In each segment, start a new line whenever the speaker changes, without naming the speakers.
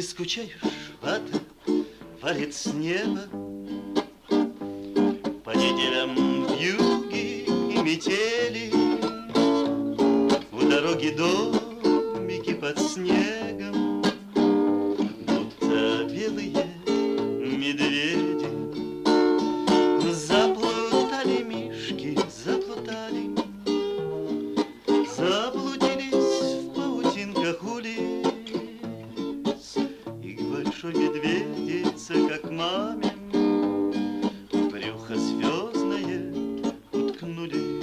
скучаешь, вата валит с неба. По неделям вьюги и метели, у дороги домики под снегом, будто белые медведи. Заплутали мишки, заплутали, заблудились в паутинках улиц. И к большой медведице, как маме, в брюхо звездное уткнулись.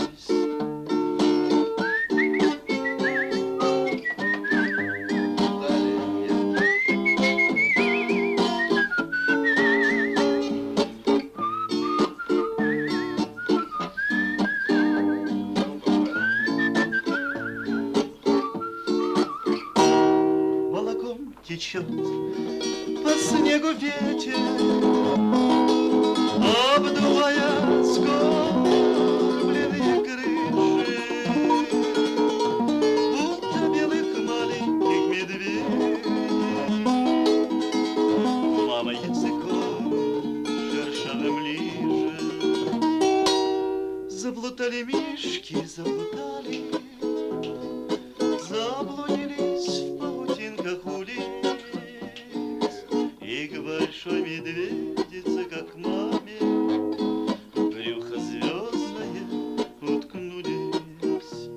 Течет по снегу ветер, обдувая скорбленные крыши, будто белых маленьких медведей. Мама языком шершавым лижет. Заплутали мишки, заплутали, заблудились в паутинках улиц. И к большой медведице, как маме, в брюхо звездное уткнулись.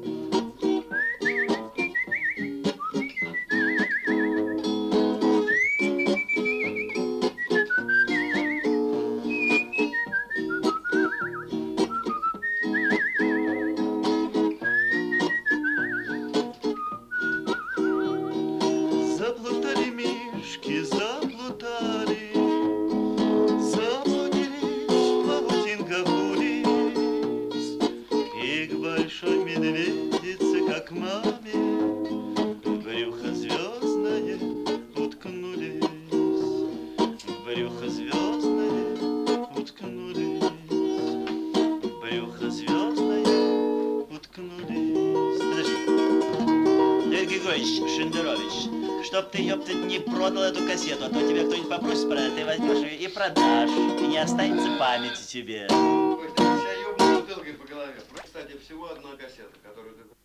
Заплутали мишки, заплутали, заблудились в паутинках улиц. И к большой медведице, как маме, в брюхо звездное уткнулись. В брюхо звездное уткнулись. В брюхо звездное уткнулись. Подожди. Леонид Григорьевич Шендерович, чтоб ты, ёпта, не продал эту кассету, а то тебя кто-нибудь попросит продать, ты возьмешь ее и продашь, и не останется памяти тебе.
Ой, ты себя ёбнул бутылкой по голове. Кстати, всего одна кассета, которую ты...